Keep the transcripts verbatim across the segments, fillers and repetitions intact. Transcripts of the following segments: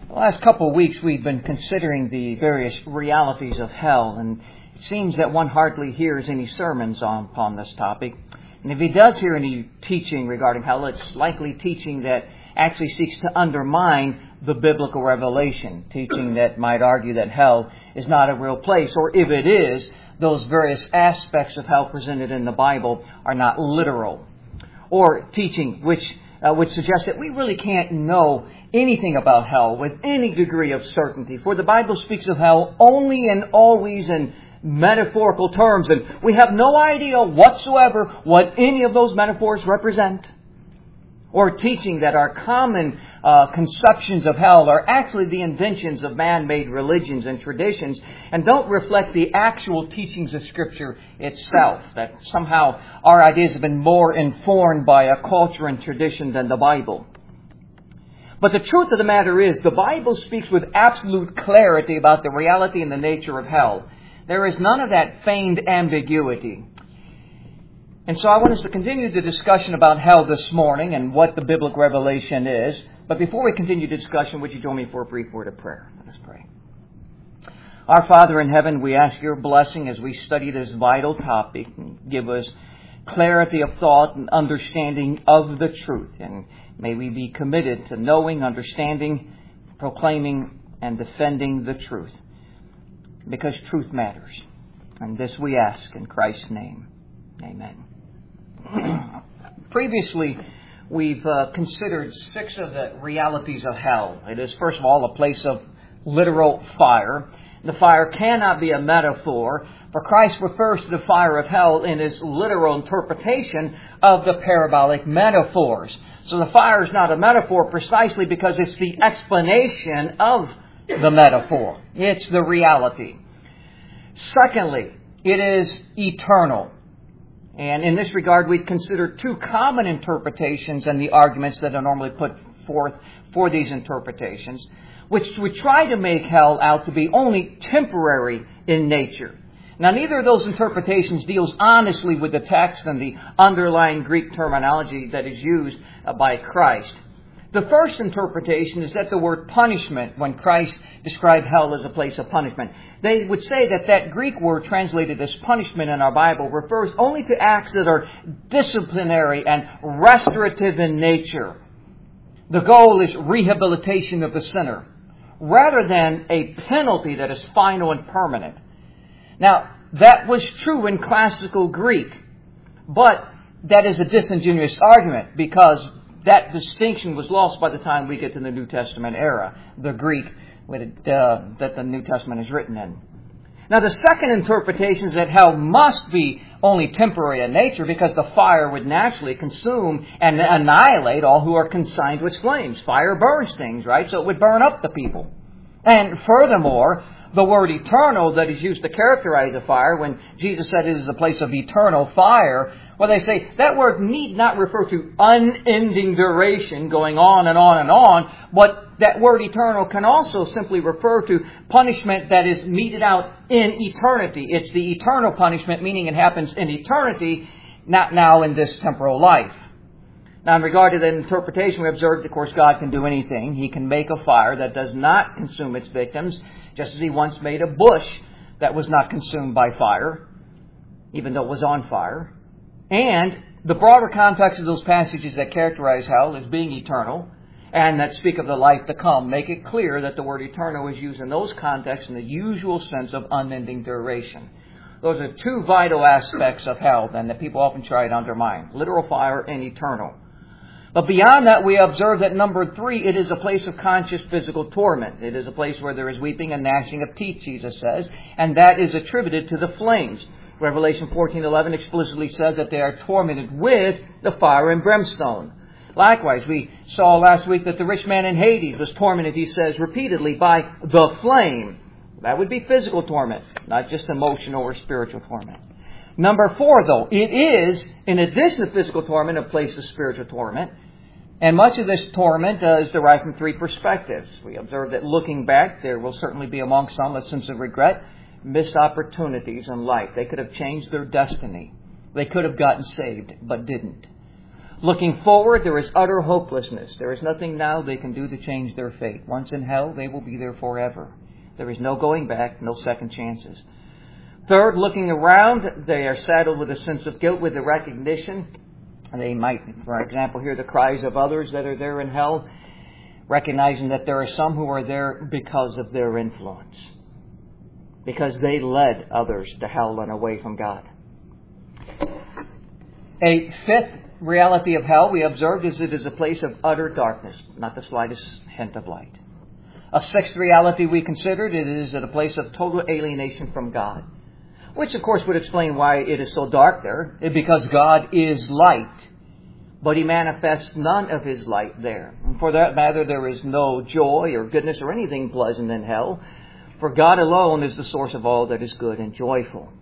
The last couple of weeks we've been considering the various realities of hell, and it seems that one hardly hears any sermons on, upon this topic. And if he does hear any teaching regarding hell, it's likely teaching that actually seeks to undermine the biblical revelation, teaching that might argue that hell is not a real place, or if it is, those various aspects of hell presented in the Bible are not literal. Or teaching which uh, which suggests that we really can't know anything about hell with any degree of certainty, for the Bible speaks of hell only and always in metaphorical terms, and we have no idea whatsoever what any of those metaphors represent. Or teaching that our common uh, conceptions of hell are actually the inventions of man-made religions and traditions and don't reflect the actual teachings of Scripture itself. That somehow our ideas have been more informed by a culture and tradition than the Bible. But the truth of the matter is, the Bible speaks with absolute clarity about the reality and the nature of hell. There is none of that feigned ambiguity. And so I want us to continue the discussion about hell this morning and what the biblical revelation is. But before we continue the discussion, would you join me for a brief word of prayer? Let us pray. Our Father in heaven, we ask your blessing as we study this vital topic. Give us clarity of thought and understanding of the truth. And may we be committed to knowing, understanding, proclaiming, and defending the truth. Because truth matters. And this we ask in Christ's name. Amen. Previously, we've uh, considered six of the realities of hell. It is, first of all, a place of literal fire. The fire cannot be a metaphor, for Christ refers to the fire of hell in his literal interpretation of the parabolic metaphors. So the fire is not a metaphor precisely because it's the explanation of the metaphor. It's the reality. Secondly, it is eternal. And in this regard, we consider two common interpretations and the arguments that are normally put forth for these interpretations, which we try to make hell out to be only temporary in nature. Now, neither of those interpretations deals honestly with the text and the underlying Greek terminology that is used by Christ. The first interpretation is that the word punishment, when Christ described hell as a place of punishment, they would say that that Greek word translated as punishment in our Bible refers only to acts that are disciplinary and restorative in nature. The goal is rehabilitation of the sinner, rather than a penalty that is final and permanent. Now, that was true in classical Greek, but that is a disingenuous argument because that distinction was lost by the time we get to the New Testament era, the Greek with it, uh, that the New Testament is written in. Now, the second interpretation is that hell must be only temporary in nature because the fire would naturally consume and annihilate all who are consigned to its flames. Fire burns things, right? So it would burn up the people. And furthermore, the word eternal that is used to characterize a fire, when Jesus said it is a place of eternal fire, well, they say that word need not refer to unending duration going on and on and on, but that word eternal can also simply refer to punishment that is meted out in eternity. It's the eternal punishment, meaning it happens in eternity, not now in this temporal life. Now, in regard to the interpretation, we observed, of course, God can do anything. He can make a fire that does not consume its victims, just as He once made a bush that was not consumed by fire, even though it was on fire. And the broader context of those passages that characterize hell as being eternal and that speak of the life to come make it clear that the word eternal is used in those contexts in the usual sense of unending duration. Those are two vital aspects of hell, then, that people often try to undermine. Literal fire and eternal. But beyond that, we observe that number three, it is a place of conscious physical torment. It is a place where there is weeping and gnashing of teeth, Jesus says, and that is attributed to the flames. Revelation fourteen eleven explicitly says that they are tormented with the fire and brimstone. Likewise, we saw last week that the rich man in Hades was tormented, he says repeatedly, by the flame. That would be physical torment, not just emotional or spiritual torment. Number four, though, it is, in addition to physical torment, a place of spiritual torment. And much of this torment uh, is derived from three perspectives. We observe that looking back, there will certainly be among some a sense of regret, missed opportunities in life. They could have changed their destiny. They could have gotten saved, but didn't. Looking forward, there is utter hopelessness. There is nothing now they can do to change their fate. Once in hell, they will be there forever. There is no going back, no second chances. Third, looking around, they are saddled with a sense of guilt, with the recognition. They might, for example, hear the cries of others that are there in hell, recognizing that there are some who are there because of their influence, because they led others to hell and away from God. A fifth reality of hell we observed is it is a place of utter darkness, not the slightest hint of light. A sixth reality we considered, it is at a place of total alienation from God, which of course would explain why it is so dark there, because God is light, but He manifests none of His light there. And for that matter, there is no joy or goodness or anything pleasant in hell, for God alone is the source of all that is good and joyful.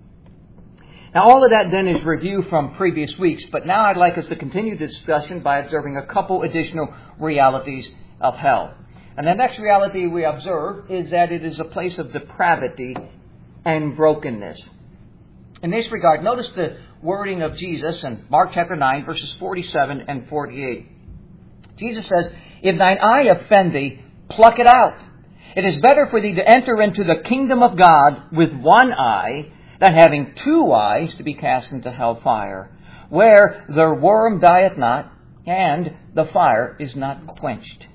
Now, all of that then is review from previous weeks, but now I'd like us to continue the discussion by observing a couple additional realities of hell. And the next reality we observe is that it is a place of depravity and brokenness. In this regard, notice the wording of Jesus in Mark chapter nine, verses forty-seven and forty-eight. Jesus says, "If thine eye offend thee, pluck it out. It is better for thee to enter into the kingdom of God with one eye than having two eyes to be cast into hell fire, where the worm dieth not, and the fire is not quenched."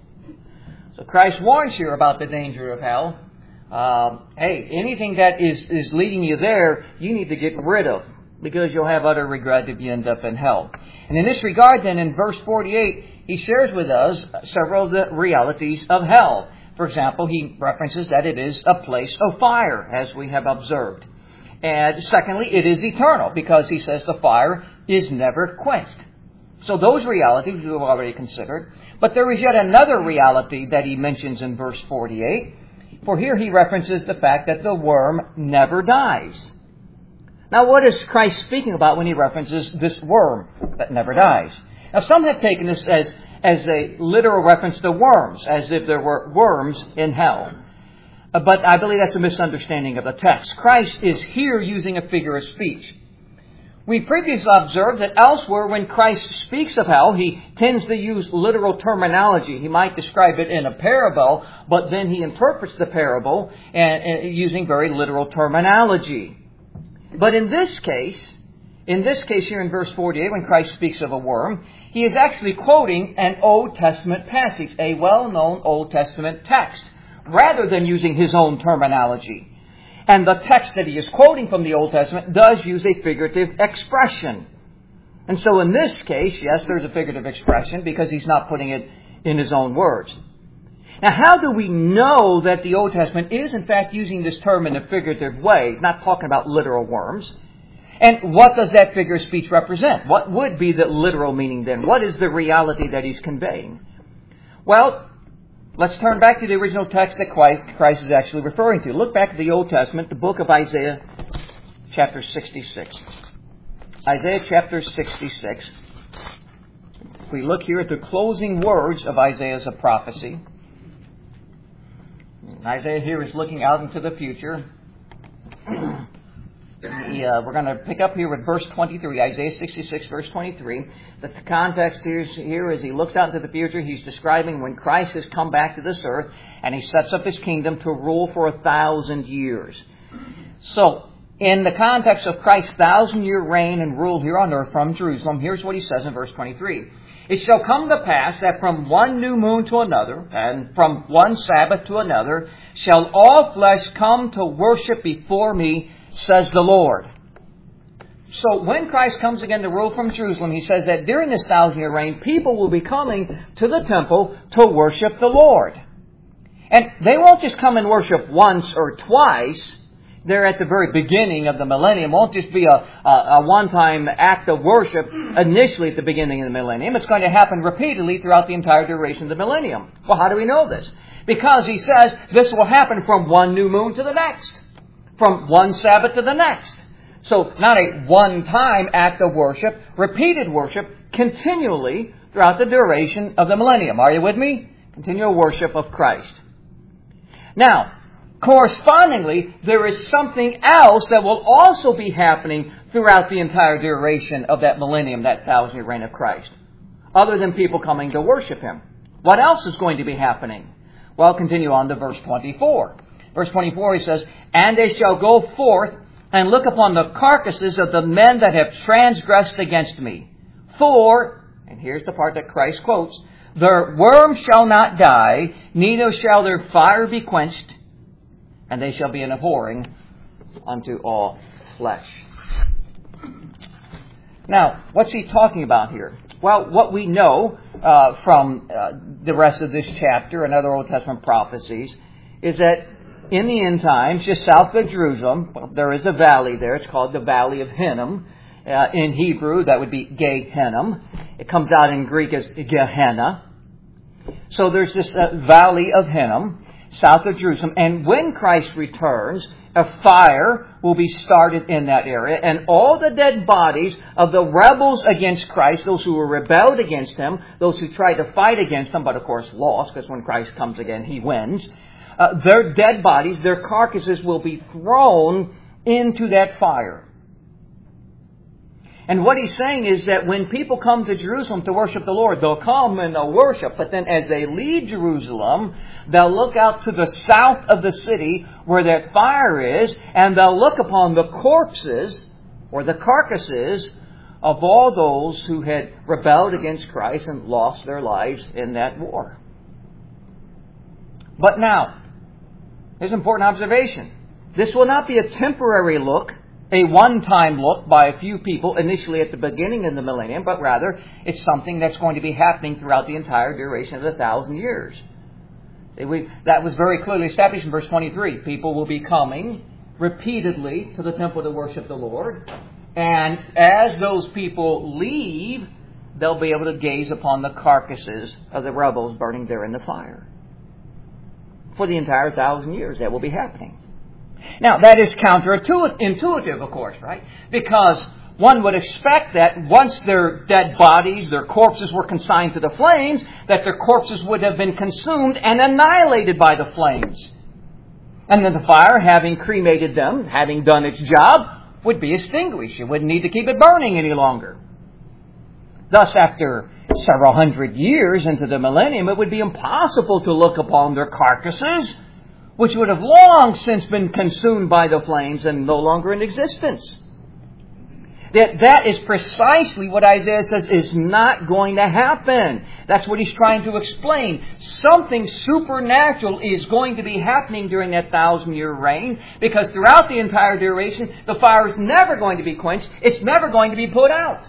So Christ warns here about the danger of hell. Uh, hey, anything that is, is leading you there, you need to get rid of, because you'll have utter regret if you end up in hell. And in this regard, then, in verse forty-eight, he shares with us several of the realities of hell. For example, he references that it is a place of fire, as we have observed. And secondly, it is eternal, because he says the fire is never quenched. So those realities we've already considered. But there is yet another reality that he mentions in verse forty-eight. For here he references the fact that the worm never dies. Now, what is Christ speaking about when he references this worm that never dies? Now, some have taken this as, as a literal reference to worms, as if there were worms in hell. But I believe that's a misunderstanding of the text. Christ is here using a figure of speech. We previously observed that elsewhere when Christ speaks of hell, he tends to use literal terminology. He might describe it in a parable, but then he interprets the parable and, and using very literal terminology. But in this case, in this case here in verse forty-eight, when Christ speaks of a worm, he is actually quoting an Old Testament passage, a well-known Old Testament text, rather than using his own terminology. And the text that he is quoting from the Old Testament does use a figurative expression. And so in this case, yes, there's a figurative expression because he's not putting it in his own words. Now, how do we know that the Old Testament is in fact using this term in a figurative way, not talking about literal worms? And what does that figure of speech represent? What would be the literal meaning then? What is the reality that he's conveying? Well, let's turn back to the original text that Christ is actually referring to. Look back at the Old Testament, the book of Isaiah, chapter sixty-six. Isaiah chapter sixty-six. If we look here at the closing words of Isaiah's prophecy, Isaiah here is looking out into the future. He, uh, we're going to pick up here with verse twenty-three, Isaiah sixty-six, verse twenty-three. The context here is, here is he looks out into the future. He's describing when Christ has come back to this earth and he sets up his kingdom to rule for a thousand years. So, in the context of Christ's thousand-year reign and rule here on earth from Jerusalem, here's what he says in verse twenty-three. "It shall come to pass that from one new moon to another, and from one Sabbath to another, shall all flesh come to worship before me, says the Lord." So when Christ comes again to rule from Jerusalem, he says that during this thousand-year reign, people will be coming to the temple to worship the Lord. And they won't just come and worship once or twice. They're at the very beginning of the millennium. It won't just be a, a, a one-time act of worship initially at the beginning of the millennium. It's going to happen repeatedly throughout the entire duration of the millennium. Well, how do we know this? Because he says this will happen from one new moon to the next. From one Sabbath to the next. So not a one-time act of worship, repeated worship continually throughout the duration of the millennium. Are you with me? Continual worship of Christ. Now, correspondingly, there is something else that will also be happening throughout the entire duration of that millennium, that thousand-year reign of Christ. other than people coming to worship Him. What else is going to be happening? Well, continue on to verse twenty-four. Verse twenty-four, he says, "And they shall go forth and look upon the carcasses of the men that have transgressed against me. For," and here's the part that Christ quotes, "their worm shall not die, neither shall their fire be quenched, and they shall be an abhorring unto all flesh." Now, what's he talking about here? Well, what we know uh, from uh, the rest of this chapter and other Old Testament prophecies is that in the end times, just south of Jerusalem, well, there is a valley there. It's called the Valley of Hinnom. Uh, in Hebrew, that would be Gehinnom. It comes out in Greek as Gehenna. So there's this uh, Valley of Hinnom, south of Jerusalem. And when Christ returns, a fire will be started in that area. And all the dead bodies of the rebels against Christ, those who were rebelled against Him, those who tried to fight against Him, but of course lost, because when Christ comes again, He wins. Uh, their dead bodies, their carcasses will be thrown into that fire. And what he's saying is that when people come to Jerusalem to worship the Lord, they'll come and they'll worship, but then as they leave Jerusalem, they'll look out to the south of the city where that fire is, and they'll look upon the corpses or the carcasses of all those who had rebelled against Christ and lost their lives in that war. But now, here's an important observation. This will not be a temporary look, a one-time look by a few people initially at the beginning of the millennium, but rather it's something that's going to be happening throughout the entire duration of the thousand years. We, that was very clearly established in verse twenty-three. People will be coming repeatedly to the temple to worship the Lord, and as those people leave, they'll be able to gaze upon the carcasses of the rebels burning there in the fire. For the entire thousand years, that will be happening. Now, that is counterintuitive, of course, right? Because one would expect that once their dead bodies, their corpses were consigned to the flames, that their corpses would have been consumed and annihilated by the flames. And then the fire, having cremated them, having done its job, would be extinguished. You wouldn't need to keep it burning any longer. Thus, after several hundred years into the millennium, it would be impossible to look upon their carcasses, which would have long since been consumed by the flames and no longer in existence. That that is precisely what Isaiah says is not going to happen. That's what he's trying to explain. Something supernatural is going to be happening during that thousand-year reign, because throughout the entire duration, the fire is never going to be quenched. It's never going to be put out.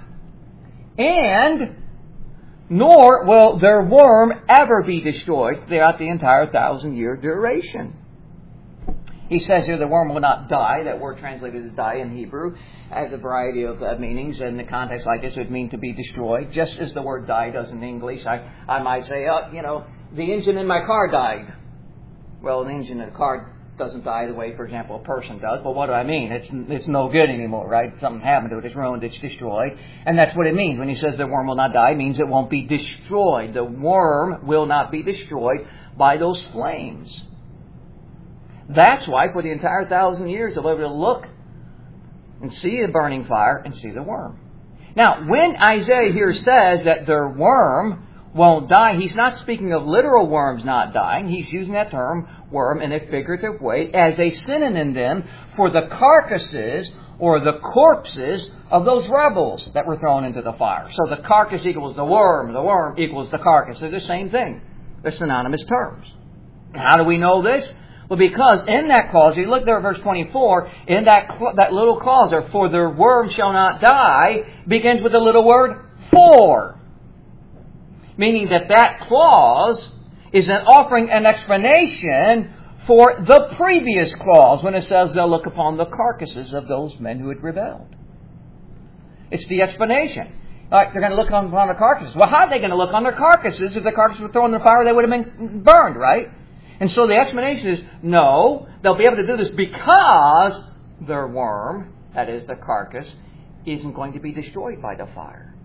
And nor will their worm ever be destroyed throughout the entire thousand-year duration. He says here the worm will not die. That word translated as die in Hebrew has a variety of uh, meanings. In the context like this, it would mean to be destroyed, just as the word die does in English. I, I might say, oh, you know, the engine in my car died. Well, an engine in a car doesn't die the way, for example, a person does. But what do I mean? It's it's no good anymore, right? Something happened to it. It's ruined. It's destroyed. And that's what it means. When he says the worm will not die, it means it won't be destroyed. The worm will not be destroyed by those flames. That's why for the entire thousand years they'll be able to look and see a burning fire and see the worm. Now, when Isaiah here says that their worm won't die, he's not speaking of literal worms not dying. He's using that term, worm, in a figurative way as a synonym then for the carcasses or the corpses of those rebels that were thrown into the fire. So the carcass equals the worm, the worm equals the carcass. They're the same thing. They're synonymous terms. How do we know this? Well, because in that clause, you look there at verse twenty-four, in that cl- that little clause there, for their worm shall not die, begins with the little word for. Meaning that that clause is an offering an explanation for the previous clause when it says they'll look upon the carcasses of those men who had rebelled. It's the explanation. Like, they're going to look upon the carcasses. Well, how are they going to look on their carcasses? If the carcasses were thrown in the fire, they would have been burned, right? And so the explanation is, no, they'll be able to do this because their worm, that is the carcass, isn't going to be destroyed by the fire.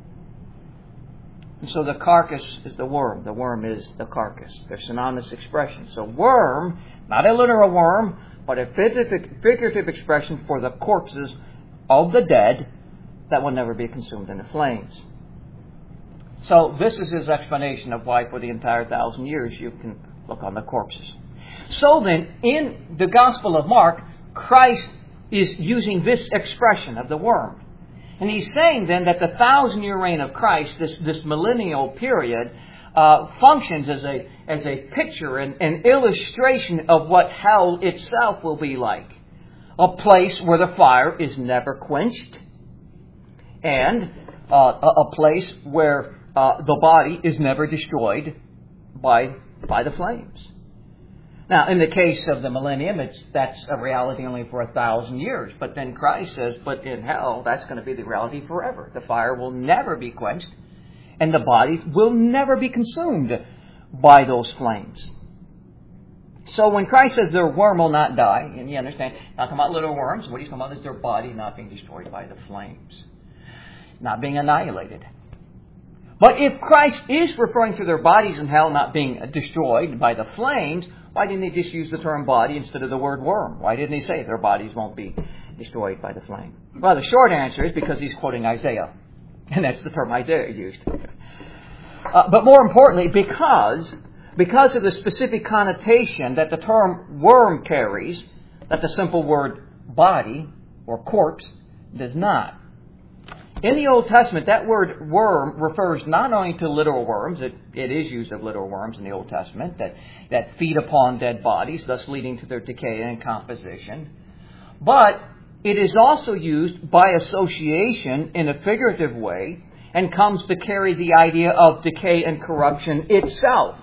And so the carcass is the worm. The worm is the carcass. They're synonymous expressions. So worm, not a literal worm, but a figurative expression for the corpses of the dead that will never be consumed in the flames. So this is his explanation of why for the entire thousand years you can look on the corpses. So then, in the Gospel of Mark, Christ is using this expression of the worm. And he's saying then that the thousand-year reign of Christ, this, this millennial period, uh, functions as a, as a picture and an illustration of what hell itself will be like. A place where the fire is never quenched, and uh, a, a place where uh, the body is never destroyed by, by the flames. Now, in the case of the millennium, it's, that's a reality only for a thousand years. But then Christ says, but in hell, that's going to be the reality forever. The fire will never be quenched, and the bodies will never be consumed by those flames. So when Christ says their worm will not die, and you understand, not talking about little worms, what he's talking about is their body not being destroyed by the flames, not being annihilated. But if Christ is referring to their bodies in hell not being destroyed by the flames, why didn't he just use the term body instead of the word worm? Why didn't he say their bodies won't be destroyed by the flame? Well, the short answer is because he's quoting Isaiah. And that's the term Isaiah used. Uh, but more importantly, because, because of the specific connotation that the term worm carries, that the simple word body or corpse does not. In the Old Testament, that word worm refers not only to literal worms, it, it is used of literal worms in the Old Testament, that, that feed upon dead bodies, thus leading to their decay and composition, but it is also used by association in a figurative way and comes to carry the idea of decay and corruption itself.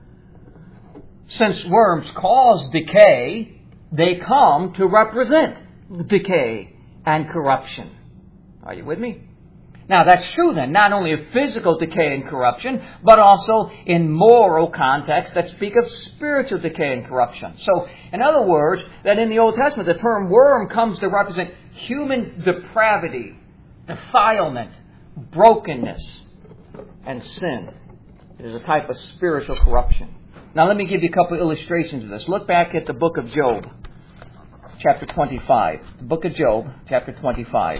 Since worms cause decay, they come to represent decay and corruption. Are you with me? Now that's true then, not only of physical decay and corruption, but also in moral contexts that speak of spiritual decay and corruption. So, in other words, that in the Old Testament, the term worm comes to represent human depravity, defilement, brokenness, and sin. It is a type of spiritual corruption. Now let me give you a couple of illustrations of this. Look back at the book of Job, chapter twenty-five. The book of Job, chapter twenty-five.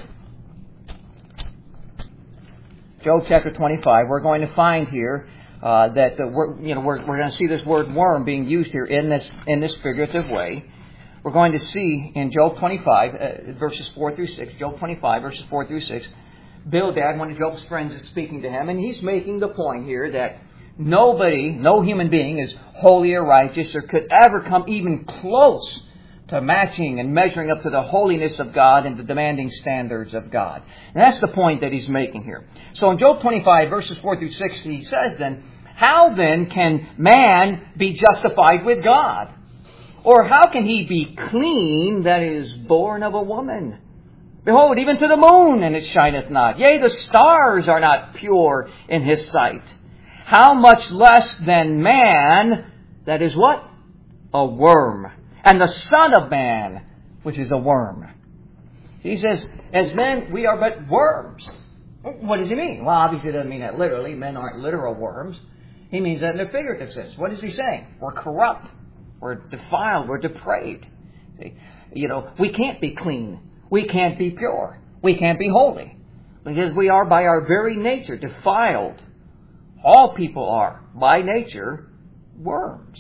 Job chapter twenty-five, we're going to find here uh, that the, we're, you know, we're, we're going to see this word worm being used here in this in this figurative way. We're going to see in Job twenty-five, uh, verses four through six, Job twenty-five, verses four through six, Bildad, one of Job's friends, is speaking to him, and he's making the point here that nobody, no human being is holy or righteous or could ever come even close to matching and measuring up to the holiness of God and the demanding standards of God. And that's the point that he's making here. So in Job twenty-five, verses four through six, he says then, how then can man be justified with God? Or how can he be clean that is born of a woman? Behold, even to the moon, and it shineth not. Yea, the stars are not pure in his sight. How much less than man that is what? A worm. And the Son of Man, which is a worm. He says, as men, we are but worms. What does he mean? Well, obviously he doesn't mean that literally. Men aren't literal worms. He means that in a figurative sense. What is he saying? We're corrupt. We're defiled. We're depraved. You know, we can't be clean. We can't be pure. We can't be holy. Because we are by our very nature defiled. All people are, by nature, worms.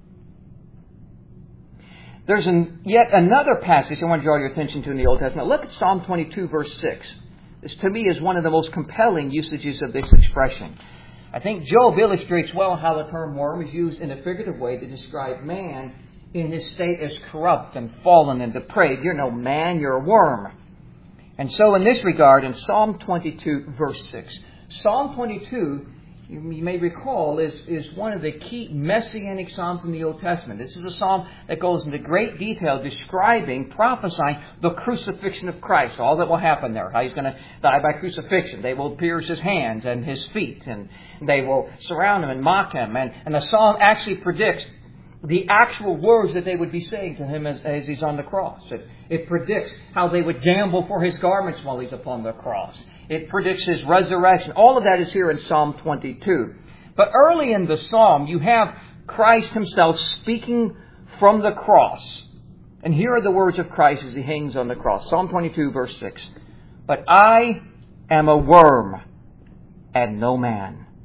There's an, yet another passage I want to draw your attention to in the Old Testament. Look at Psalm twenty-two, verse six. This, to me, is one of the most compelling usages of this expression. I think Job illustrates well how the term worm is used in a figurative way to describe man in his state as corrupt and fallen and depraved. You're no man, you're a worm. And so in this regard, in Psalm twenty-two, verse six, Psalm twenty-two, you may recall, is, is one of the key messianic psalms in the Old Testament. This is a psalm that goes into great detail describing, prophesying the crucifixion of Christ, all that will happen there, how he's going to die by crucifixion. They will pierce his hands and his feet, and they will surround him and mock him. And, and the psalm actually predicts the actual words that they would be saying to him as, as he's on the cross. It, it predicts how they would gamble for his garments while he's upon the cross. It predicts his resurrection. All of that is here in Psalm twenty-two. But early in the psalm, you have Christ himself speaking from the cross. And here are the words of Christ as he hangs on the cross. Psalm twenty-two, verse six. But I am a worm and no man,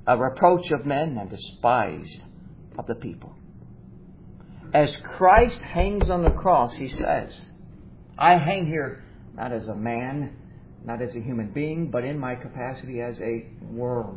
a reproach of men, and despised of the people. As Christ hangs on the cross, He says, I hang here not as a man, not as a human being, but in my capacity as a worm.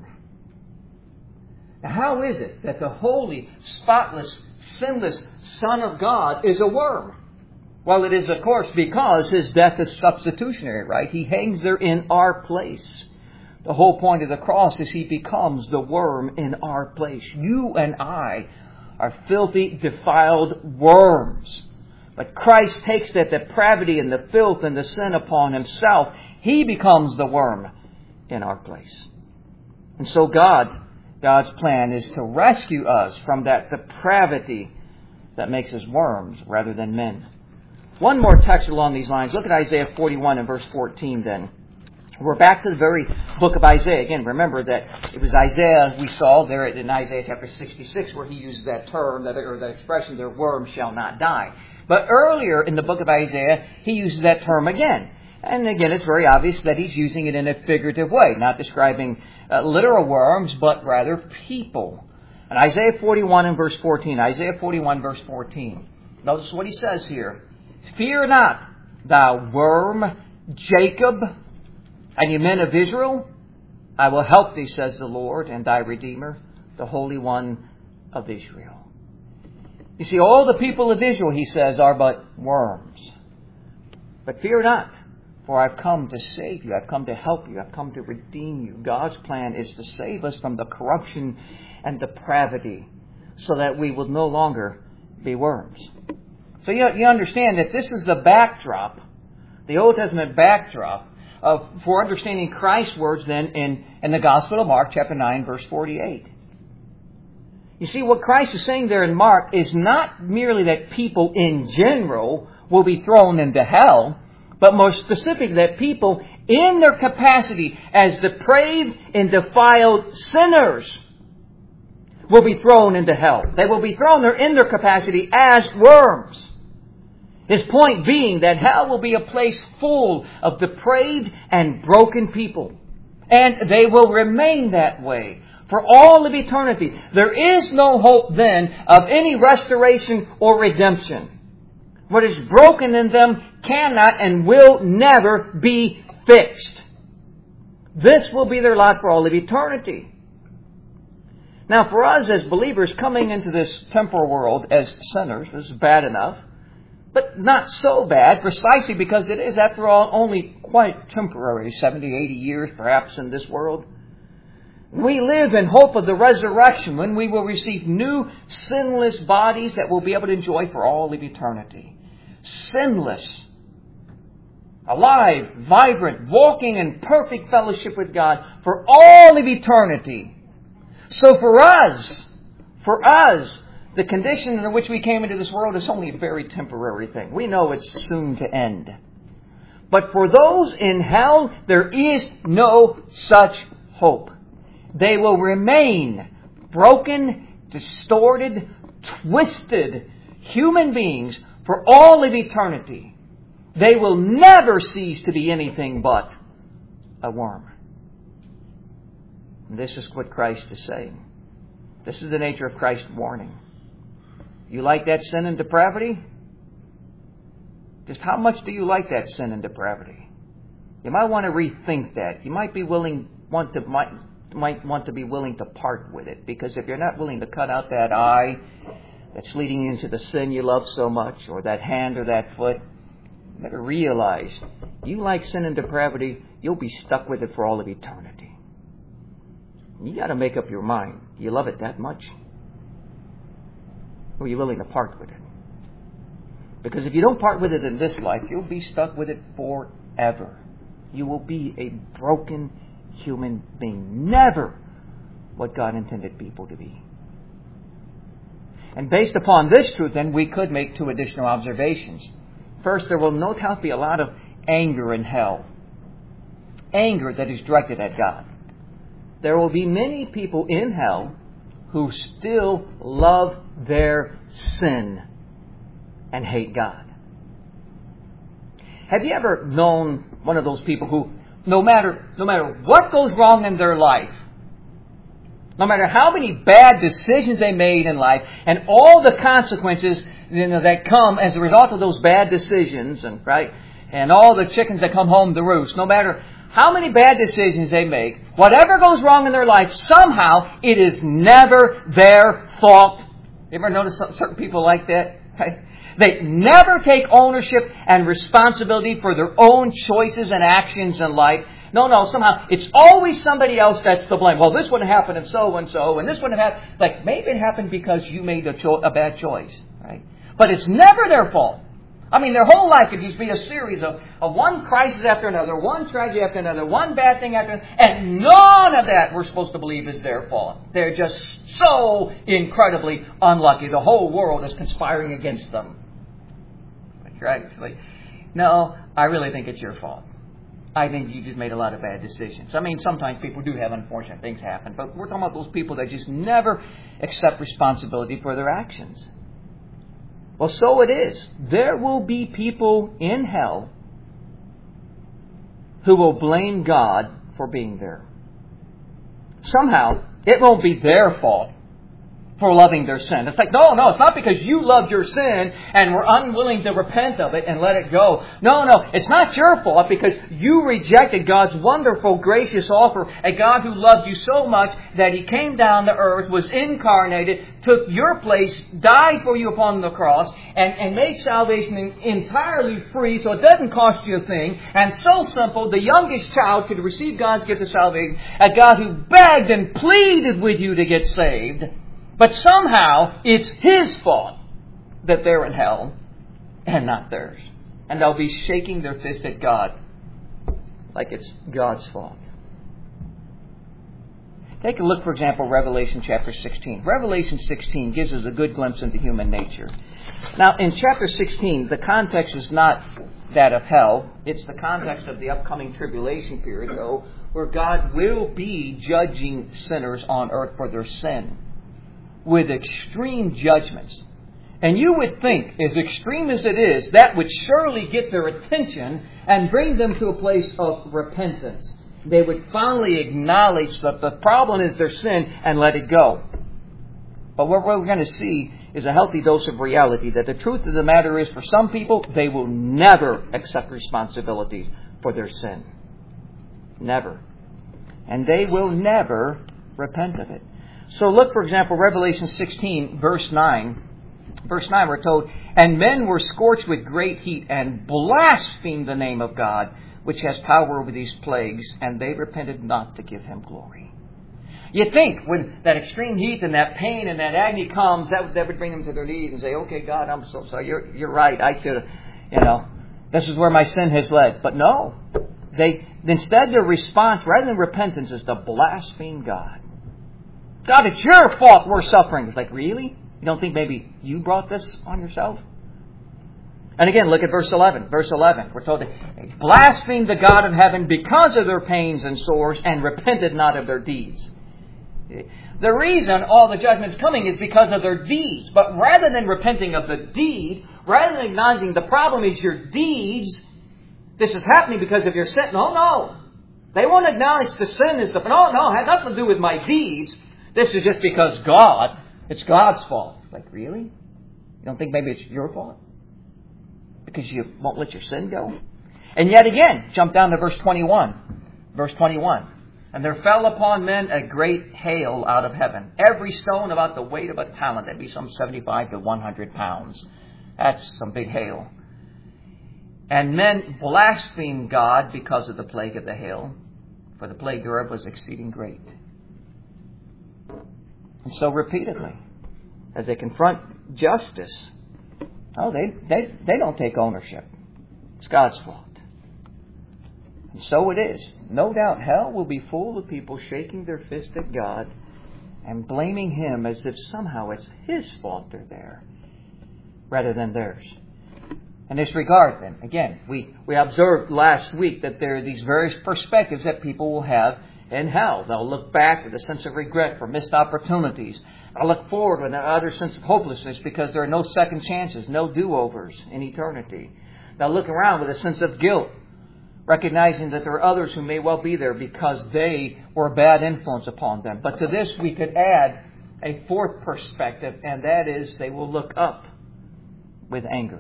Now, how is it that the holy, spotless, sinless Son of God is a worm? Well, it is, of course, because His death is substitutionary, right? He hangs there in our place. The whole point of the cross is He becomes the worm in our place. You and I are filthy, defiled worms. But Christ takes that depravity and the filth and the sin upon Himself. He becomes the worm in our place. And so God, God's plan is to rescue us from that depravity that makes us worms rather than men. One more text along these lines. Look at Isaiah forty-one and verse fourteen then. We're back to the very book of Isaiah. Again, remember that it was Isaiah we saw there in Isaiah chapter sixty-six where he uses that term, that, or that expression, their worms shall not die. But earlier in the book of Isaiah, he uses that term again. And again, it's very obvious that he's using it in a figurative way, not describing uh, literal worms, but rather people. And Isaiah forty-one and verse fourteen, Isaiah forty-one verse fourteen. Notice what he says here. Fear not, thou worm, Jacob, and ye men of Israel. I will help thee, says the Lord, and thy Redeemer, the Holy One of Israel. You see, all the people of Israel, he says, are but worms. But fear not, for I've come to save you. I've come to help you. I've come to redeem you. God's plan is to save us from the corruption and depravity so that we will no longer be worms. So you, you understand that this is the backdrop, the Old Testament backdrop, of, for understanding Christ's words then in, in the Gospel of Mark, chapter nine, verse forty-eight. You see, what Christ is saying there in Mark is not merely that people in general will be thrown into hell, but more specific that people in their capacity as depraved and defiled sinners will be thrown into hell. They will be thrown there in their capacity as worms. His point being that hell will be a place full of depraved and broken people. And they will remain that way for all of eternity. There is no hope then of any restoration or redemption. What is broken in them cannot and will never be fixed. This will be their lot for all of eternity. Now, for us as believers coming into this temporal world as sinners, this is bad enough. But not so bad, precisely because it is, after all, only quite temporary, seventy, eighty years perhaps in this world. We live in hope of the resurrection when we will receive new sinless bodies that we'll be able to enjoy for all of eternity. Sinless, alive, vibrant, walking in perfect fellowship with God for all of eternity. So for us, for us, the condition in which we came into this world is only a very temporary thing. We know it's soon to end. But for those in hell, there is no such hope. They will remain broken, distorted, twisted human beings for all of eternity. They will never cease to be anything but a worm. And this is what Christ is saying. This is the nature of Christ's warning. You like that sin and depravity? Just how much do you like that sin and depravity? You might want to rethink that. You might be willing want to might might want to be willing to part with it, because if you're not willing to cut out that eye that's leading you into the sin you love so much, or that hand or that foot, you better realize you like sin and depravity, you'll be stuck with it for all of eternity. You got to make up your mind. Do you love it that much? Or are you willing to part with it? Because if you don't part with it in this life, you'll be stuck with it forever. You will be a broken human being. Never what God intended people to be. And based upon this truth, then, we could make two additional observations. First, there will no doubt be a lot of anger in hell. Anger that is directed at God. There will be many people in hell who still love their sin and hate God. Have you ever known one of those people who, no matter no matter what goes wrong in their life, No matter how many bad decisions they made in life and all the consequences, you know, that come as a result of those bad decisions, and right, and all the chickens that come home to roost, no matter how many bad decisions they make, whatever goes wrong in their life, somehow it is never their fault. You ever notice certain people like that? Right? They never take ownership and responsibility for their own choices and actions in life. No, no, somehow it's always somebody else that's to blame. Well, this wouldn't happen if so-and-so, and this wouldn't have happened. Like, maybe it happened because you made a, cho- a bad choice, right? But it's never their fault. I mean, their whole life could just be a series of, of one crisis after another, one tragedy after another, one bad thing after another, and none of that we're supposed to believe is their fault. They're just so incredibly unlucky. The whole world is conspiring against them. Right? Like, no, I really think it's your fault. I think you just made a lot of bad decisions. I mean, sometimes people do have unfortunate things happen, but we're talking about those people that just never accept responsibility for their actions. Well, so it is. There will be people in hell who will blame God for being there. Somehow, it won't be their fault for loving their sin. It's like, no, no, it's not because you loved your sin and were unwilling to repent of it and let it go. No, no, it's not your fault because you rejected God's wonderful, gracious offer, a God who loved you so much that He came down to earth, was incarnated, took your place, died for you upon the cross, and, and made salvation entirely free so it doesn't cost you a thing. And so simple, the youngest child could receive God's gift of salvation, a God who begged and pleaded with you to get saved. But somehow, it's His fault that they're in hell and not theirs. And they'll be shaking their fist at God like it's God's fault. Take a look, for example, Revelation chapter sixteen. Revelation sixteen gives us a good glimpse into human nature. Now, in chapter sixteen, the context is not that of hell. It's the context of the upcoming tribulation period, though, where God will be judging sinners on earth for their sin with extreme judgments. And you would think, as extreme as it is, that would surely get their attention and bring them to a place of repentance. They would finally acknowledge that the problem is their sin and let it go. But what we're going to see is a healthy dose of reality, that the truth of the matter is, for some people, they will never accept responsibility for their sin. Never. And they will never repent of it. So look, for example, Revelation sixteen, verse nine. Verse nine, we're told, "And men were scorched with great heat and blasphemed the name of God, which has power over these plagues, and they repented not to give Him glory." You think when that extreme heat and that pain and that agony comes, that, that would bring them to their knees and say, "Okay, God, I'm so sorry. You're, you're right. I should have, you know, this is where my sin has led." But no. They instead, their response, rather than repentance, is to blaspheme God. God, it's your fault we're suffering. It's like, really? You don't think maybe you brought this on yourself? And again, look at verse eleven. Verse eleven, we're told they blasphemed the God of heaven because of their pains and sores and repented not of their deeds. The reason all the judgment's coming is because of their deeds. But rather than repenting of the deed, rather than acknowledging the problem is your deeds, this is happening because of your sin. No, no. They won't acknowledge the sin is the... No, no, it had nothing to do with my deeds. This is just because God, it's God's fault. Like, really? You don't think maybe it's your fault? Because you won't let your sin go? And yet again, jump down to verse twenty-one. Verse twenty-one. "And there fell upon men a great hail out of heaven, every stone about the weight of a talent." That'd be some seventy-five to one hundred pounds. That's some big hail. "And men blasphemed God because of the plague of the hail, for the plague thereof was exceeding great." And so repeatedly, as they confront justice, oh, they, they, they don't take ownership. It's God's fault. And so it is. No doubt hell will be full of people shaking their fist at God and blaming Him as if somehow it's His fault they're there, rather than theirs. In this regard, then, again, we, we observed last week that there are these various perspectives that people will have in hell. They'll look back with a sense of regret for missed opportunities. They'll look forward with another sense of hopelessness because there are no second chances, no do-overs in eternity. They'll look around with a sense of guilt recognizing that there are others who may well be there because they were a bad influence upon them. But to this we could add a fourth perspective, and that is they will look up with anger.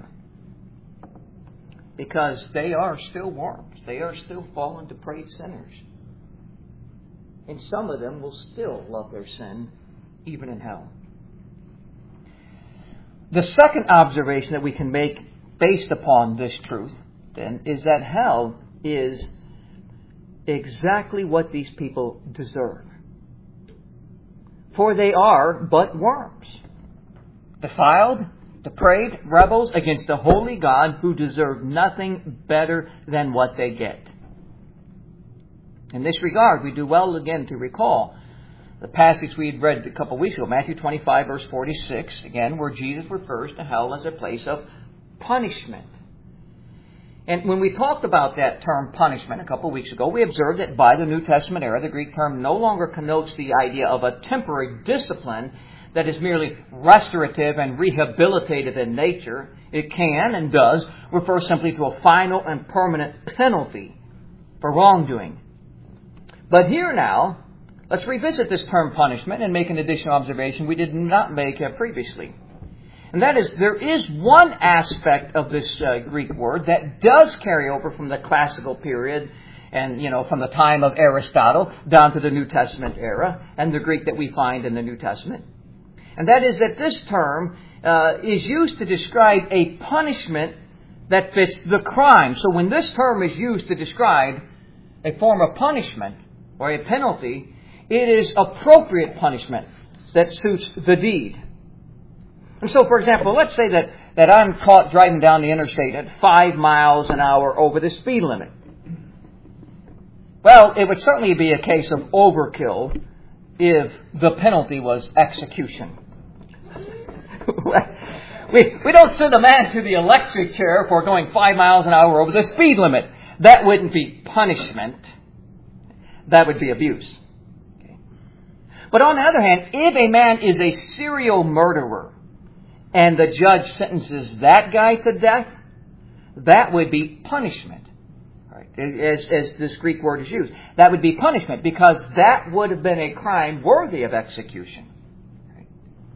Because they are still worms. They are still fallen, depraved sinners. And some of them will still love their sin, even in hell. The second observation that we can make based upon this truth, then, is that hell is exactly what these people deserve. For they are but worms. Defiled, depraved, rebels against the holy God who deserve nothing better than what they get. In this regard, we do well again to recall the passage we had read a couple of weeks ago, Matthew twenty-five, verse forty-six, again, where Jesus refers to hell as a place of punishment. And when we talked about that term punishment a couple of weeks ago, we observed that by the New Testament era, the Greek term no longer connotes the idea of a temporary discipline that is merely restorative and rehabilitative in nature. It can and does refer simply to a final and permanent penalty for wrongdoing. But here now, let's revisit this term punishment and make an additional observation we did not make previously. And that is, there is one aspect of this uh, Greek word that does carry over from the classical period and, you know, from the time of Aristotle down to the New Testament era and the Greek that we find in the New Testament. And that is that this term uh, is used to describe a punishment that fits the crime. So when this term is used to describe a form of punishment or a penalty, it is appropriate punishment that suits the deed. And so, for example, let's say that, that I'm caught driving down the interstate at five miles an hour over the speed limit. Well, it would certainly be a case of overkill if the penalty was execution. we, we don't send a man to the electric chair for going five miles an hour over the speed limit. That wouldn't be punishment. That would be abuse. Okay. But on the other hand, if a man is a serial murderer and the judge sentences that guy to death, that would be punishment. Right. As, as this Greek word is used. That would be punishment because that would have been a crime worthy of execution. Right.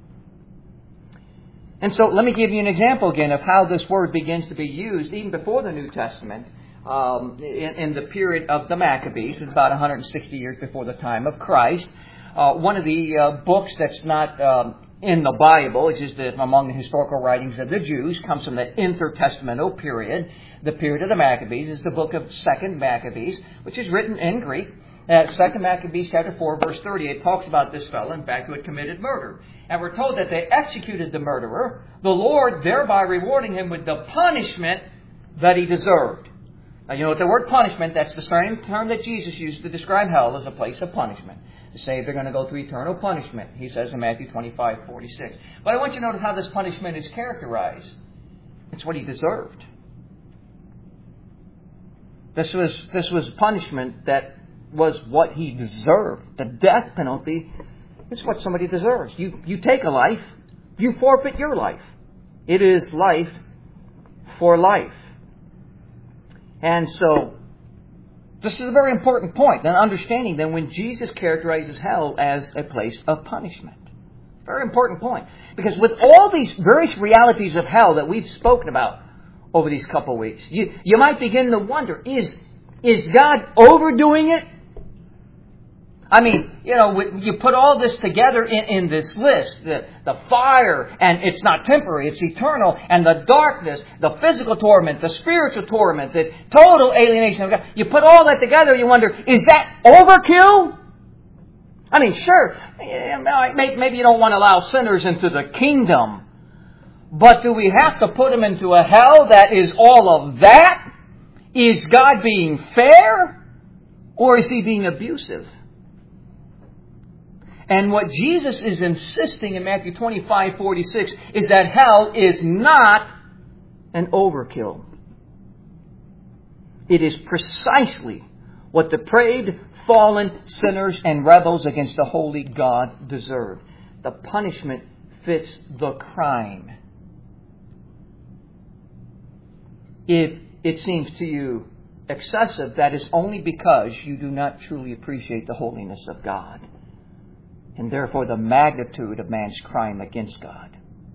And so let me give you an example again of how this word begins to be used even before the New Testament. Um, in, in the period of the Maccabees, which is about one hundred sixty years before the time of Christ. Uh, one of the uh, books that's not um, in the Bible, it's just the, among the historical writings of the Jews, comes from the intertestamental period. The period of the Maccabees is the book of Second Maccabees, which is written in Greek. Uh, Second Maccabees chapter four, verse thirty, it talks about this fellow, in fact, who had committed murder. And we're told that they executed the murderer, the Lord thereby rewarding him with the punishment that he deserved. Now, you know, with the word punishment, that's the same term that Jesus used to describe hell as a place of punishment. To say they're going to go through eternal punishment, he says in Matthew twenty-five, forty-six. But I want you to notice how this punishment is characterized. It's what he deserved. This was, this was punishment that was what he deserved. The death penalty is what somebody deserves. You, you take a life, you forfeit your life. It is life for life. And so, this is a very important point, an understanding that when Jesus characterizes hell as a place of punishment. Very important point. Because with all these various realities of hell that we've spoken about over these couple of weeks, you, you might begin to wonder, is, is God overdoing it? I mean, you know, you put all this together in, in this list, the, the fire, and it's not temporary, it's eternal, and the darkness, the physical torment, the spiritual torment, the total alienation of God. You put all that together, you wonder, is that overkill? I mean, sure, maybe you don't want to allow sinners into the kingdom, but do we have to put them into a hell that is all of that? Is God being fair, or is He being abusive? And what Jesus is insisting in Matthew twenty-five, forty-six is that hell is not an overkill. It is precisely what depraved, fallen sinners and rebels against the holy God deserve. The punishment fits the crime. If it seems to you excessive, that is only because you do not truly appreciate the holiness of God, and therefore the magnitude of man's crime against God.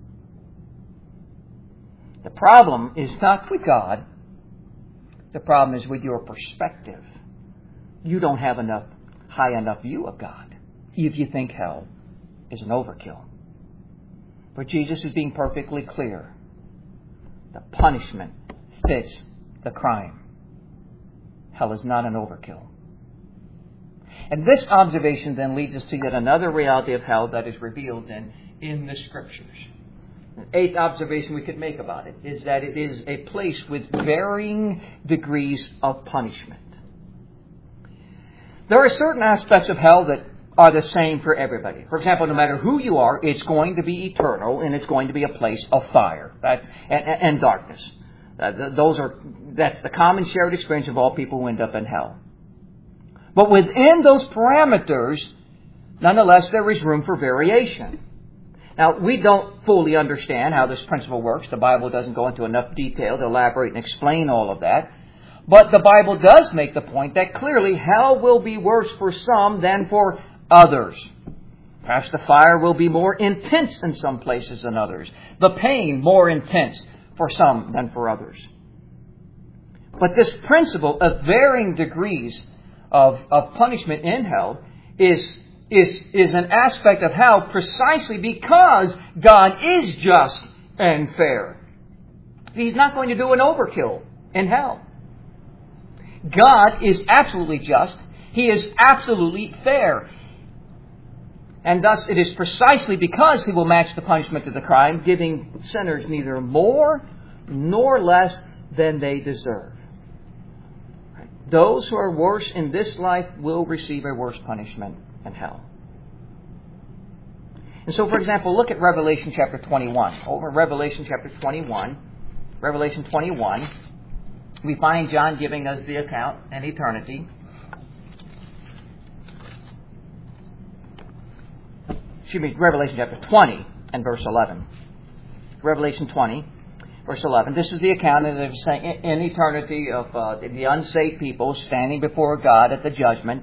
The problem is not with God. The problem is with your perspective. You don't have enough high enough view of God if you think hell is an overkill. But Jesus is being perfectly clear. The punishment fits the crime. Hell is not an overkill. And this observation then leads us to yet another reality of hell that is revealed in, in the Scriptures. The eighth observation we could make about it is that it is a place with varying degrees of punishment. There are certain aspects of hell that are the same for everybody. For example, no matter who you are, it's going to be eternal, and it's going to be a place of fire that's, and, and darkness. Uh, those are that's the common shared experience of all people who end up in hell. But within those parameters, nonetheless, there is room for variation. Now, we don't fully understand how this principle works. The Bible doesn't go into enough detail to elaborate and explain all of that. But the Bible does make the point that clearly hell will be worse for some than for others. Perhaps the fire will be more intense in some places than others. The pain more intense for some than for others. But this principle of varying degrees of, of punishment in hell is Is, is an aspect of hell precisely because God is just and fair. He's not going to do an overkill in hell. God is absolutely just. He is absolutely fair. And thus it is precisely because He will match the punishment to the crime, giving sinners neither more nor less than they deserve. Those who are worse in this life will receive a worse punishment in hell. And so, for example, look at Revelation chapter twenty-one. Over in Revelation chapter twenty-one, Revelation twenty-one, we find John giving us the account in eternity. Excuse me, Revelation chapter twenty and verse eleven. Revelation twenty, verse eleven. This is the account in, in eternity of uh, the unsaved people standing before God at the judgment.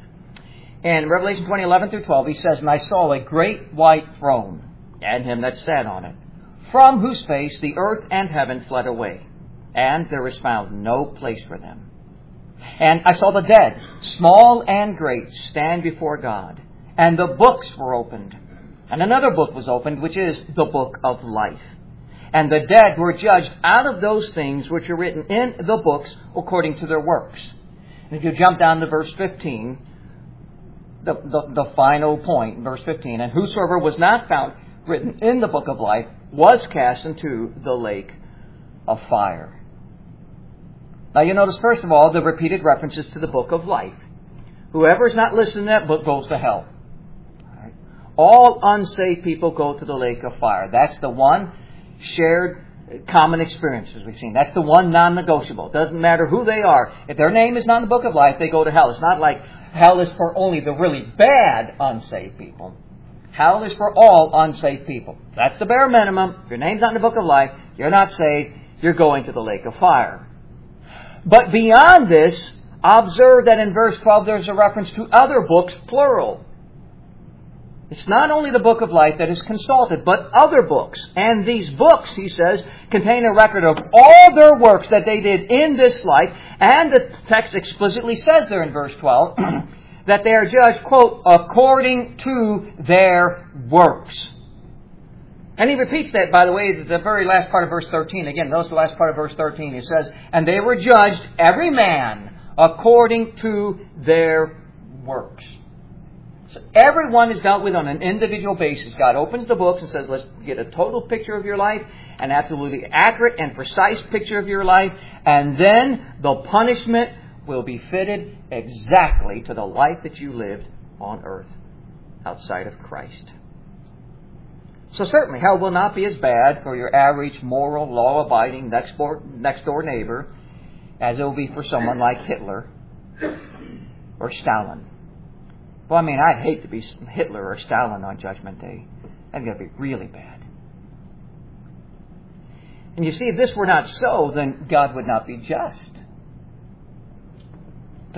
In Revelation twenty, eleven through twelve, he says, "And I saw a great white throne, and him that sat on it, from whose face the earth and heaven fled away, and there was found no place for them. And I saw the dead, small and great, stand before God, and the books were opened. And another book was opened, which is the book of life. And the dead were judged out of those things which are written in the books according to their works." And if you jump down to verse fifteen, The, the, the final point, verse fifteen, "And whosoever was not found written in the book of life was cast into the lake of fire." Now you notice, first of all, the repeated references to the book of life. Whoever is not listed in that book goes to hell. All right. All unsaved people go to the lake of fire. That's the one shared common experience, as we've seen. That's the one non-negotiable. Doesn't matter who they are. If their name is not in the book of life, they go to hell. It's not like hell is for only the really bad unsaved people. Hell is for all unsaved people. That's the bare minimum. If your name's not in the book of life, you're not saved, you're going to the lake of fire. But beyond this, observe that in verse twelve there's a reference to other books, plural. It's not only the book of life that is consulted, but other books. And these books, he says, contain a record of all their works that they did in this life. And the text explicitly says there in verse twelve that they are judged, quote, according to their works. And he repeats that, by the way, the very last part of verse thirteen. Again, notice the last part of verse thirteen. He says, "And they were judged, every man, according to their works." So everyone is dealt with on an individual basis. God opens the books and says, let's get a total picture of your life, an absolutely accurate and precise picture of your life, and then the punishment will be fitted exactly to the life that you lived on earth outside of Christ. So certainly hell will not be as bad for your average moral, law-abiding next door, next door neighbor as it will be for someone like Hitler or Stalin. Well, I mean, I'd hate to be Hitler or Stalin on Judgment Day. That's going to be really bad. And you see, if this were not so, then God would not be just.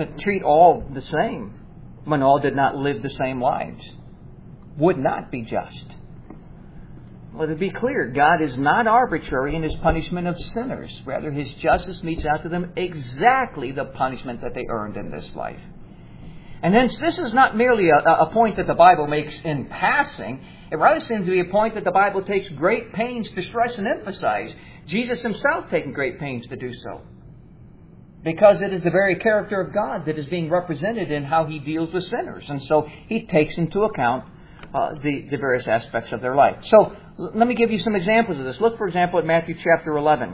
to treat all the same when all did not live the same lives would not be just. Well, to be clear, God is not arbitrary in His punishment of sinners. Rather, His justice metes out to them exactly the punishment that they earned in this life. And hence, this is not merely a, a point that the Bible makes in passing. It rather seems to be a point that the Bible takes great pains to stress and emphasize. Jesus Himself taking great pains to do so. Because it is the very character of God that is being represented in how He deals with sinners. And so He takes into account uh, the, the various aspects of their life. So let me give you some examples of this. Look, for example, at Matthew chapter eleven.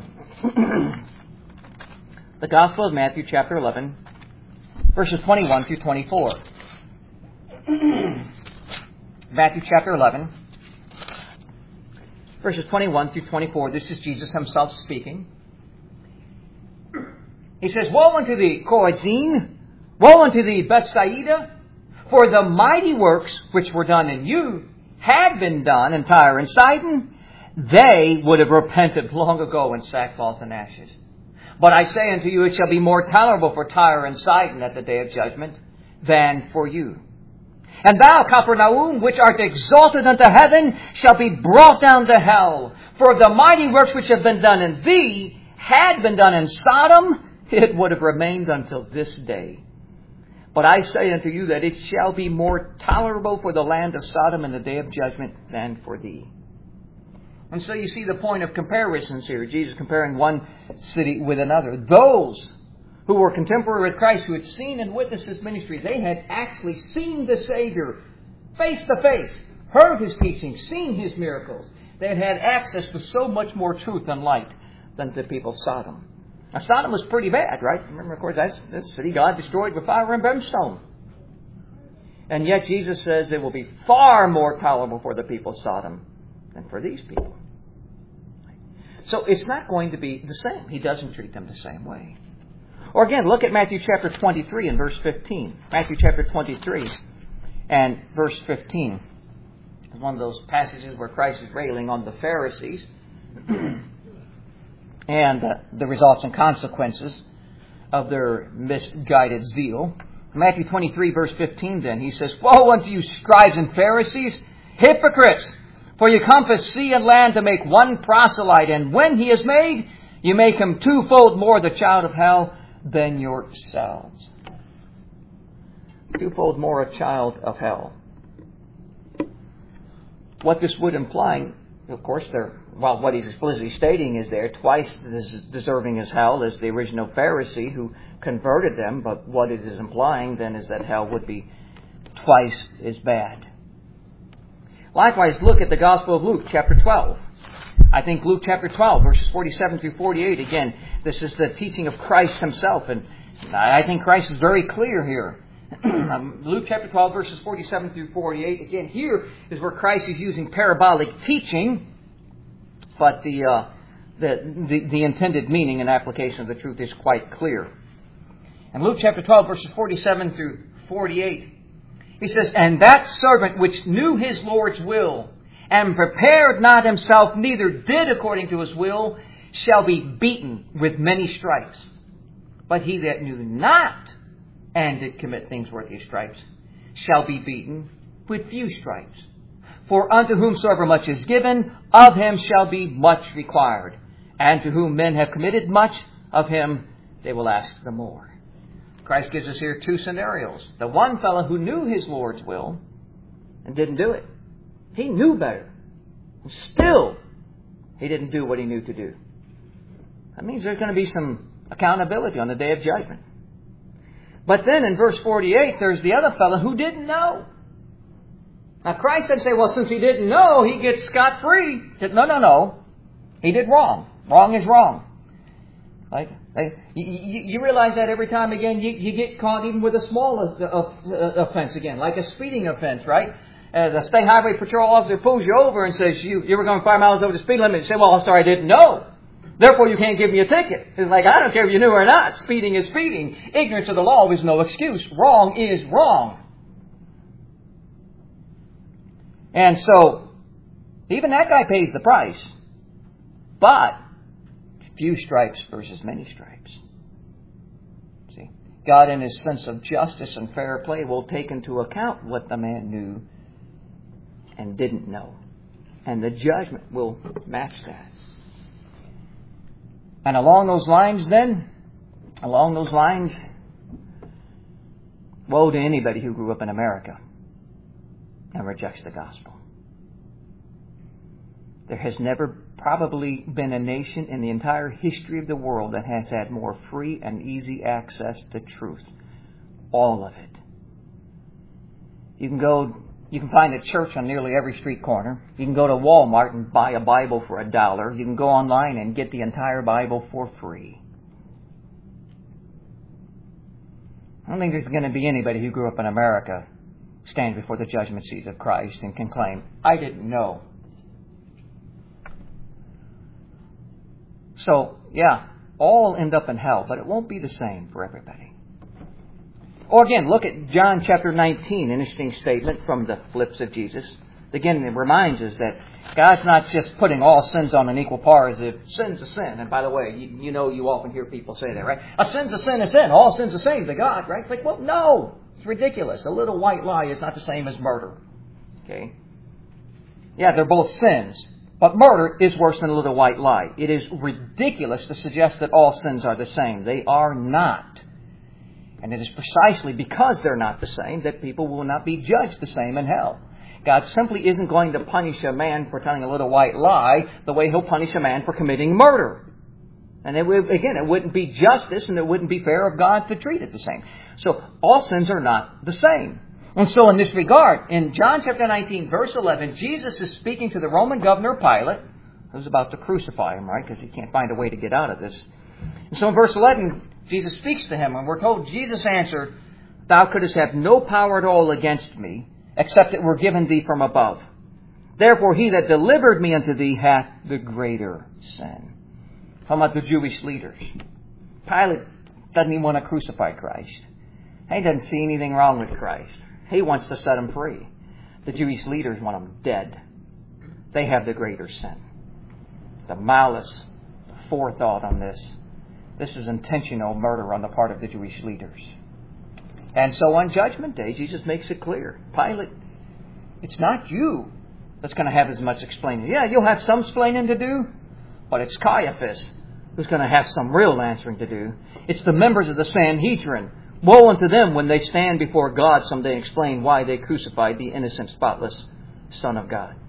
The Gospel of Matthew chapter eleven, verses twenty-one through twenty-four. Matthew chapter eleven, verses twenty-one through twenty-four. This is Jesus Himself speaking. He says, "Woe unto thee, Chorazin! Woe unto thee, Bethsaida! For the mighty works which were done in you had been done in Tyre and Sidon, they would have repented long ago in sackcloth and ashes. But I say unto you, it shall be more tolerable for Tyre and Sidon at the day of judgment than for you. And thou, Capernaum, which art exalted unto heaven, shall be brought down to hell. For the mighty works which have been done in thee had been done in Sodom, it would have remained until this day. But I say unto you that it shall be more tolerable for the land of Sodom in the day of judgment than for thee." And so you see the point of comparisons here. Jesus comparing one city with another. Those who were contemporary with Christ, who had seen and witnessed His ministry, they had actually seen the Savior face to face, heard His teaching, seen His miracles. They had had access to so much more truth and light than the people of Sodom. Now, Sodom was pretty bad, right? Remember, of course, that's the city God destroyed with fire and brimstone. And yet Jesus says it will be far more tolerable for the people of Sodom than for these people. So it's not going to be the same. He doesn't treat them the same way. Or again, look at Matthew chapter twenty-three and verse fifteen. Matthew chapter twenty-three and verse fifteen. It's one of those passages where Christ is railing on the Pharisees and uh, the results and consequences of their misguided zeal. Matthew twenty-three, verse fifteen, then, He says, "Woe unto you, scribes and Pharisees, hypocrites! For you compass sea and land to make one proselyte, and when he is made, you make him twofold more the child of hell than yourselves." Twofold more a child of hell. What this would imply, of course, they're, well, what He's explicitly stating is they're twice as deserving as hell as the original Pharisee who converted them, but what it is implying then is that hell would be twice as bad. Likewise, look at the Gospel of Luke, chapter twelve. I think Luke chapter twelve, verses forty-seven through forty-eight. Again, this is the teaching of Christ Himself, and I think Christ is very clear here. Luke chapter twelve, verses forty-seven through forty-eight. Again, here is where Christ is using parabolic teaching, but the, uh, the, the, the intended meaning and application of the truth is quite clear. In Luke chapter twelve, verses forty-seven through forty-eight, He says, "And that servant which knew his Lord's will, and prepared not himself, neither did according to his will, shall be beaten with many stripes. But he that knew not, and did commit things worthy of stripes, shall be beaten with few stripes. For unto whomsoever much is given, of him shall be much required. And to whom men have committed much, of him they will ask the more." Christ gives us here two scenarios. The one fellow who knew his Lord's will and didn't do it. He knew better. And still, he didn't do what he knew to do. That means there's going to be some accountability on the day of judgment. But then in verse forty-eight, there's the other fellow who didn't know. Now Christ doesn't say, well, since he didn't know, he gets scot-free. He said, no, no, no. He did wrong. Wrong is wrong. Like, you, you realize that every time again you, you get caught even with a small offense again, like a speeding offense, right? Uh, the state highway patrol officer pulls you over and says you, you were going five miles over the speed limit. You say, well, I'm sorry, I didn't know. Therefore, you can't give me a ticket. It's like, I don't care if you knew or not. Speeding is speeding. Ignorance of the law is no excuse. Wrong is wrong. And so, even that guy pays the price. But, few stripes versus many stripes. See? God, in His sense of justice and fair play, will take into account what the man knew and didn't know. And the judgment will match that. And along those lines then, along those lines, woe to anybody who grew up in America and rejects the gospel. There has never probably been a nation in the entire history of the world that has had more free and easy access to truth. All of it. You can go, you can find a church on nearly every street corner. You can go to Walmart and buy a Bible for a dollar. You can go online and get the entire Bible for free. I don't think there's going to be anybody who grew up in America stand before the judgment seat of Christ and can claim, I didn't know. So, yeah, all end up in hell, but it won't be the same for everybody. Or again, look at John chapter nineteen, an interesting statement from the lips of Jesus. Again, it reminds us that God's not just putting all sins on an equal par as if sin's a sin. And by the way, you, you know you often hear people say that, right? A sin's a sin, a sin. All sin's the same to God, right? It's like, well, no. It's ridiculous. A little white lie is not the same as murder. Okay? Yeah, they're both sins. But murder is worse than a little white lie. It is ridiculous to suggest that all sins are the same. They are not. And it is precisely because they're not the same that people will not be judged the same in hell. God simply isn't going to punish a man for telling a little white lie the way He'll punish a man for committing murder. And it would, again, it wouldn't be justice and it wouldn't be fair of God to treat it the same. So all sins are not the same. And so in this regard, in John chapter nineteen, verse eleven, Jesus is speaking to the Roman governor Pilate, who's about to crucify him, right? Because he can't find a way to get out of this. And so in verse eleven, Jesus speaks to him, and we're told, Jesus answered, Thou couldst have no power at all against me, except it were given thee from above. Therefore he that delivered me unto thee hath the greater sin. How about the Jewish leaders? Pilate doesn't even want to crucify Christ. He doesn't see anything wrong with Christ. He wants to set him free. The Jewish leaders want him dead. They have the greater sin. The malice, the forethought on this. This is intentional murder on the part of the Jewish leaders. And so on Judgment Day, Jesus makes it clear. Pilate, it's not you that's going to have as much explaining. Yeah, you'll have some explaining to do, but it's Caiaphas who's going to have some real answering to do. It's the members of the Sanhedrin. Woe unto them when they stand before God someday and explain why they crucified the innocent, spotless Son of God.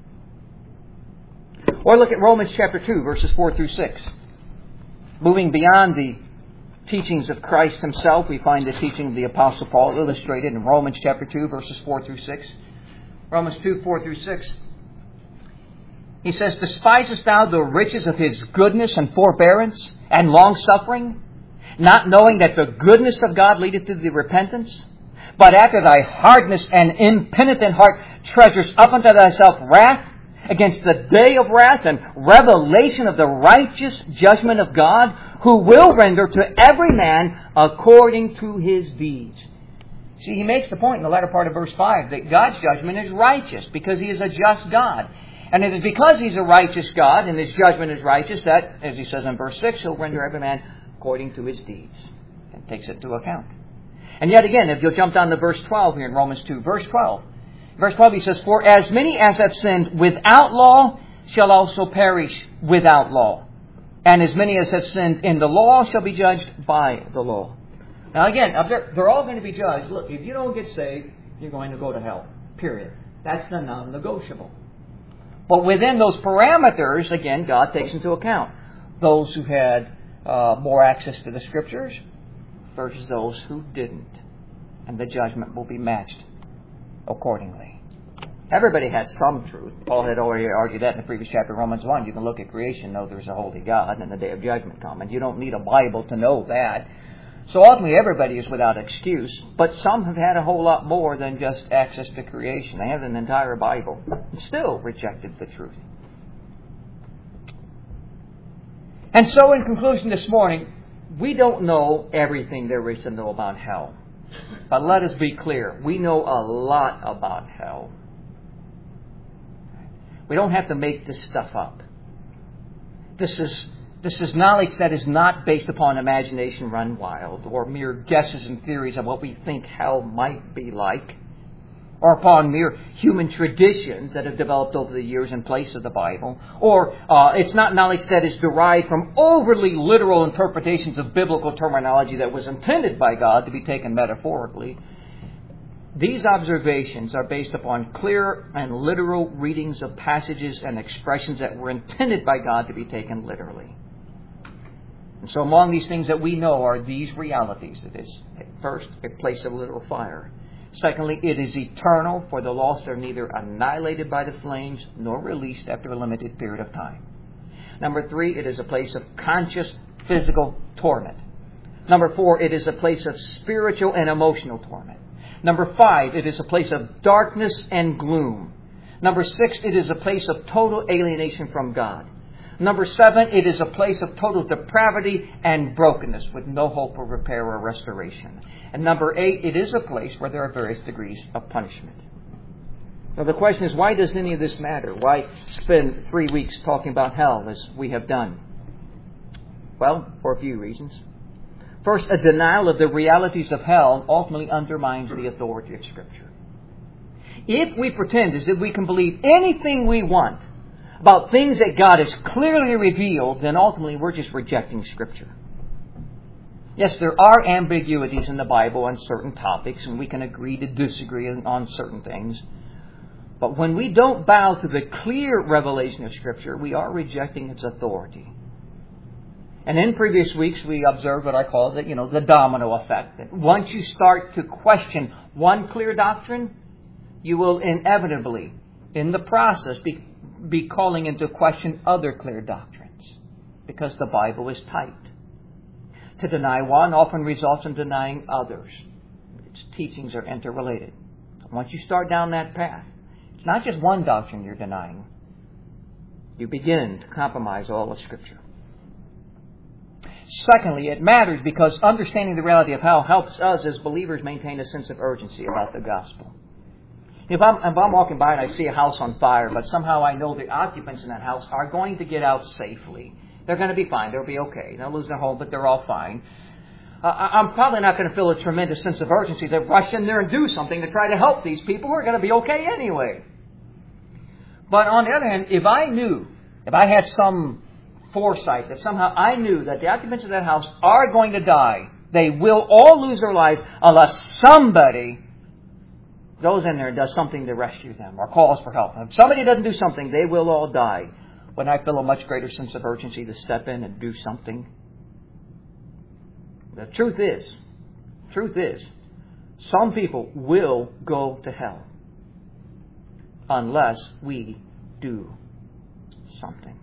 Or look at Romans chapter two, verses four through six. Moving beyond the teachings of Christ Himself, we find the teaching of the Apostle Paul illustrated in Romans chapter two, verses four through six. Romans two, four through six. He says, Despisest thou the riches of His goodness and forbearance and long-suffering, not knowing that the goodness of God leadeth to the repentance? But after thy hardness and impenitent heart treasures up unto thyself wrath against the day of wrath and revelation of the righteous judgment of God, who will render to every man according to his deeds. See, he makes the point in the latter part of verse five that God's judgment is righteous because He is a just God. And it is because He's a righteous God and His judgment is righteous that, as he says in verse six, He'll render every man according to his deeds, and takes it into account. And yet again, if you'll jump down to verse twelve here in Romans two, verse twelve. Verse twelve, he says, For as many as have sinned without law shall also perish without law. And as many as have sinned in the law shall be judged by the law. Now again, they're, they're all going to be judged. Look, if you don't get saved, you're going to go to hell. Period. That's the non-negotiable. But within those parameters, again, God takes into account those who had Uh, more access to the Scriptures versus those who didn't. And the judgment will be matched accordingly. Everybody has some truth. Paul had already argued that in the previous chapter of Romans one. You can look at creation, know there's a holy God, and the day of judgment comes. You don't need a Bible to know that. So ultimately everybody is without excuse. But some have had a whole lot more than just access to creation. They have an entire Bible and still rejected the truth. And so in conclusion this morning, we don't know everything there is to know about hell. But let us be clear. We know a lot about hell. We don't have to make this stuff up. This is This is knowledge that is not based upon imagination run wild, or mere guesses and theories of what we think hell might be like, or upon mere human traditions that have developed over the years in place of the Bible, or uh, it's not knowledge that is derived from overly literal interpretations of biblical terminology that was intended by God to be taken metaphorically. These observations are based upon clear and literal readings of passages and expressions that were intended by God to be taken literally. And so among these things that we know are these realities. It is, first, a place of literal fire. Secondly, it is eternal, for the lost are neither annihilated by the flames nor released after a limited period of time. Number three, it is a place of conscious physical torment. Number four, it is a place of spiritual and emotional torment. Number five, it is a place of darkness and gloom. Number six, it is a place of total alienation from God. Number seven, it is a place of total depravity and brokenness with no hope of repair or restoration. And number eight, it is a place where there are various degrees of punishment. Now the question is, why does any of this matter? Why spend three weeks talking about hell as we have done? Well, for a few reasons. First, a denial of the realities of hell ultimately undermines the authority of Scripture. If we pretend as if we can believe anything we want about things that God has clearly revealed, then ultimately we're just rejecting Scripture. Yes, there are ambiguities in the Bible on certain topics, and we can agree to disagree on certain things. But when we don't bow to the clear revelation of Scripture, we are rejecting its authority. And in previous weeks, we observed what I call the, you know, the domino effect. That once you start to question one clear doctrine, you will inevitably, in the process, be, be calling into question other clear doctrines, because the Bible is tight. To deny one often results in denying others. Its teachings are interrelated. Once you start down that path, it's not just one doctrine you're denying. You begin to compromise all of Scripture. Secondly, it matters because understanding the reality of hell helps us as believers maintain a sense of urgency about the gospel. If I'm, if I'm walking by and I see a house on fire, but somehow I know the occupants in that house are going to get out safely, they're going to be fine, they'll be okay. They'll lose their home, but they're all fine. Uh, I'm probably not going to feel a tremendous sense of urgency to rush in there and do something to try to help these people who are going to be okay anyway. But on the other hand, if I knew, if I had some foresight that somehow I knew that the occupants of that house are going to die, they will all lose their lives unless somebody goes in there and does something to rescue them or calls for help. If somebody doesn't do something, they will all die. When I feel a much greater sense of urgency to step in and do something. The truth is, truth is, some people will go to hell unless we do something.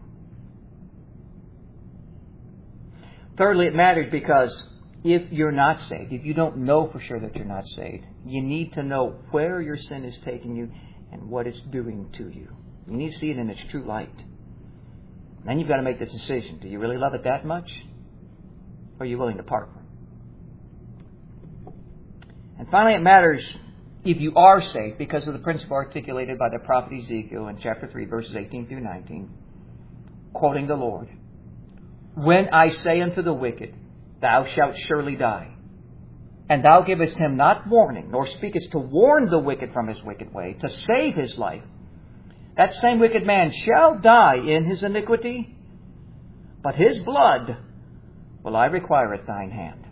Thirdly, it matters because if you're not saved, if you don't know for sure that you're not saved, you need to know where your sin is taking you and what it's doing to you. You need to see it in its true light. Then you've got to make the decision. Do you really love it that much? Or are you willing to part from it? And finally, it matters if you are saved because of the principle articulated by the prophet Ezekiel in chapter three, verses eighteen through nineteen, quoting the Lord. When I say unto the wicked, thou shalt surely die, and thou givest him not warning, nor speakest to warn the wicked from his wicked way, to save his life, that same wicked man shall die in his iniquity, but his blood will I require at thine hand.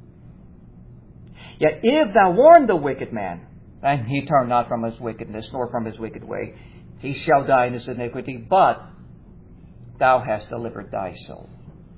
Yet if thou warn the wicked man, and he turn not from his wickedness, nor from his wicked way, he shall die in his iniquity, but thou hast delivered thy soul.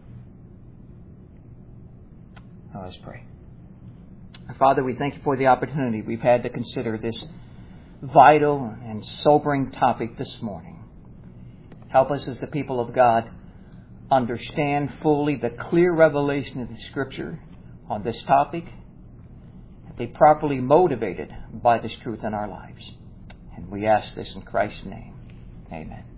Now let's pray. Father, we thank you for the opportunity we've had to consider this vital and sobering topic this morning. Help us as the people of God understand fully the clear revelation of the Scripture on this topic and be properly motivated by this truth in our lives. And we ask this in Christ's name. Amen.